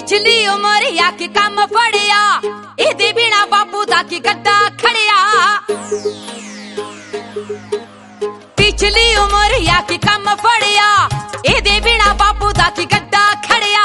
पिछली उम्र या कि कम फड़िया इहदे बिना बापू दा की गद्दा खड़िया पिछली उम्र या कि कम फड़िया इहदे बिना बापू दा की गद्दा खड़िया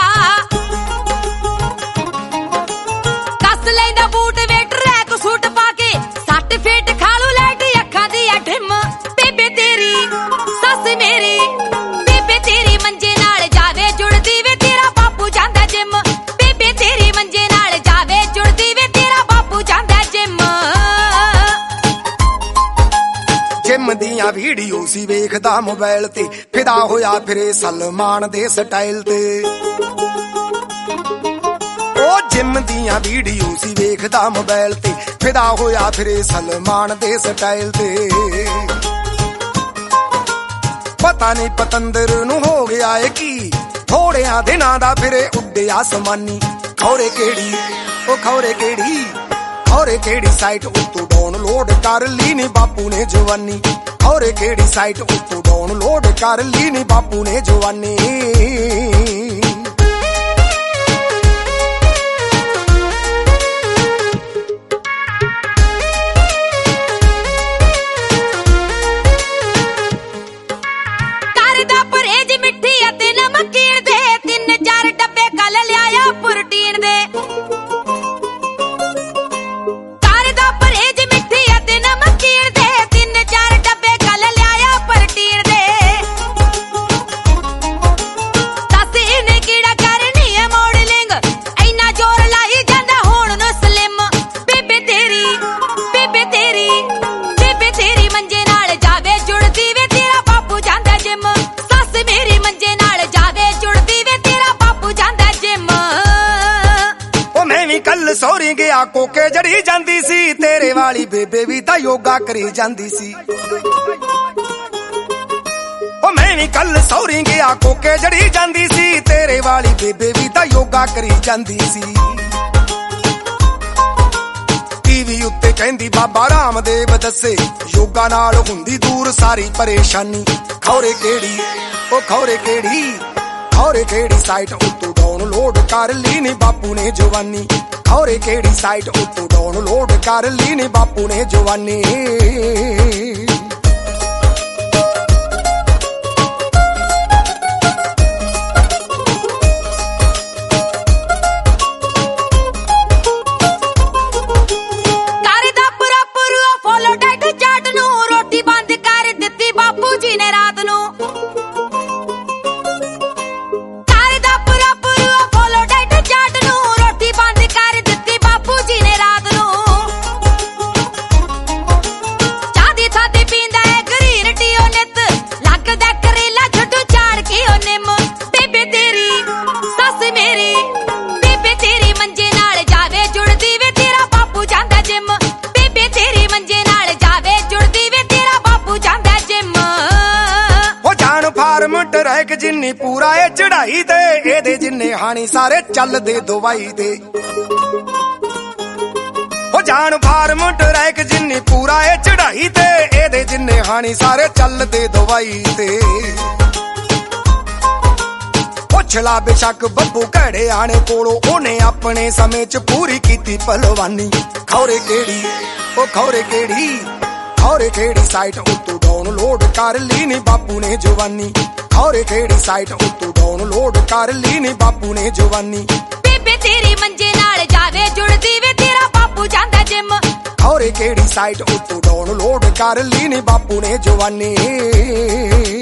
कस लैंदा बूट वे ट्रैक सूट पाके सट फेट खालू लाइट अखां दी डिम बेबे तेरी सस मेरी बेबे तेरी मंजे नाल जावे जुड़दी वे तेरा बापू जांदा जिम बेबे तेरी मंजे नाल जावे जुड़दी वे तेरा बापू जांदा जिम जिम दियां वीडियो सी वेखदा मोबाइल ते फिदा होया फिरे सलमान दे स्टाइल ते ओ जिम दियां वीडियो सी वेखदा मोबाइल ते फिदा होया फिरे सलमान दे स्टाइल ते पता नहीं पतंदर नूं हो गया है की थोड़ियां दिनां दा फिरे उड्डे आसमानी खौरे केड़ी ओ खौरे केड़ी साइट उत्तों डाउनलोड कर ली नी बापू ने जवानी खौरे केड़ी साइट उत्तों डाउनलोड कर ली नी बापू ने जवानी सौरी गया कोके जड़ी जांदी सी तेरे वाली बेबे भी तां योगा करी जांदी सी ओ मैं भी कल सौरी गया कोके जड़ी जांदी सी तेरे वाली बेबे भी तां योगा करी जांदी सी टीवी उत्ते कहंदी बाबा रामदेव दसे योगा नाल हुंदी दूर सारी परेशानी खौरे केड़ी साइट उत्तों डाउनलोड कर ली नी बापू ने जवानी खौरे केड़ी साइट उत्तों डाउनलोड कर ली नी बापू ने जवानी ट्रैक जिन्नी पूरा है चढ़ाई ते एदे जिन्ने हानी सारे चल दे दवाई ते हो जान फार्म ट्रैक जिन्नी पूरा है चढ़ाई ते एदे जिन्ने हानी सारे चल दे दवाई ते पुछला बेशक बब्बू घड़े आने कोलों ओने अपने समय च पूरी कीती पहलवानी खौरे केड़ी साइट उत्तों डाउनलोड कर ली नी बापू ने जवानी खौरे केड़ी साइट उत्तों डाउनलोड कर ली नी बापू ने जवानी बेबे तेरी मंजे नाल जावे जुड़दी वे तेरा बापू जांदा जिम खौरे केड़ी साइट उत्तों डाउनलोड कर ली नी बापू ने जवानी।